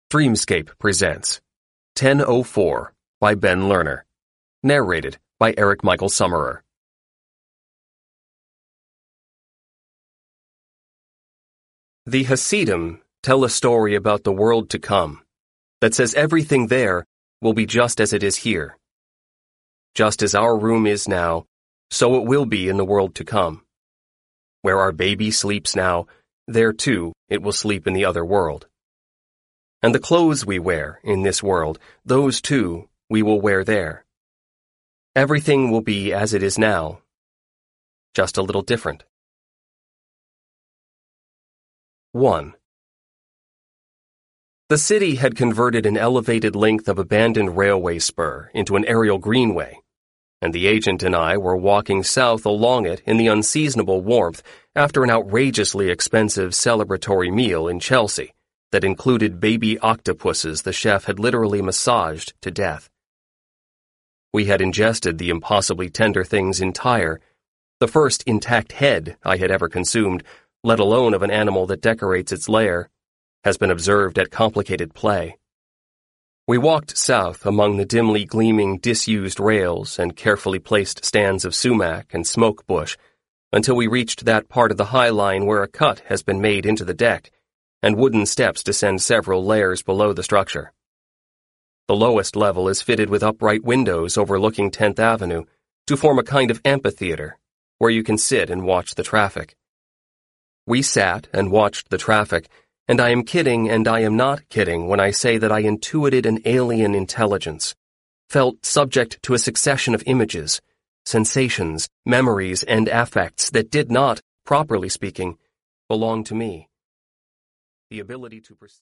Dreamscape presents 10:04 by Ben Lerner. Narrated by Eric Michael Summerer. The Hasidim tell a story about the world to come that says everything there will be just as it is here. Just as our room is now, so it will be in the world to come. Where our baby sleeps now, there too it will sleep in the other world. And the clothes we wear in this world, those too we will wear there. Everything will be as it is now, just a little different. 1. The city had converted an elevated length of abandoned railway spur into an aerial greenway, and the agent and I were walking south along it in the unseasonable warmth after an outrageously expensive celebratory meal in Chelsea that included baby octopuses the chef had literally massaged to death. We had ingested the impossibly tender things entire, the first intact head I had ever consumed, let alone of an animal that decorates its lair, has been observed at complicated play. We walked south among the dimly gleaming disused rails and carefully placed stands of sumac and smoke bush until we reached that part of the High Line where a cut has been made into the deck, and wooden steps descend several layers below the structure. The lowest level is fitted with upright windows overlooking 10th Avenue to form a kind of amphitheater where you can sit and watch the traffic. We sat and watched the traffic, and I am kidding and I am not kidding when I say that I intuited an alien intelligence, felt subject to a succession of images, sensations, memories, and affects that did not, properly speaking, belong to me. The ability to perceive